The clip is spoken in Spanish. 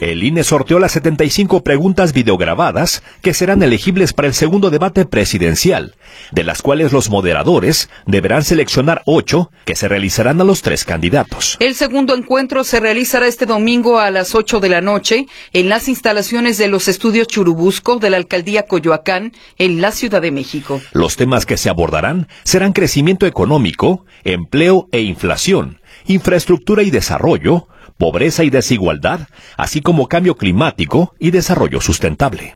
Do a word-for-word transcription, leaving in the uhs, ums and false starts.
El I N E sorteó las setenta y cinco preguntas videograbadas que serán elegibles para el segundo debate presidencial, de las cuales los moderadores deberán seleccionar ocho que se realizarán a los tres candidatos. El segundo encuentro se realizará este domingo a las ocho de la noche en las instalaciones de los estudios Churubusco de la Alcaldía Coyoacán, en la Ciudad de México. Los temas que se abordarán serán crecimiento económico, empleo e inflación, infraestructura y desarrollo, pobreza y desigualdad, así como cambio climático y desarrollo sustentable.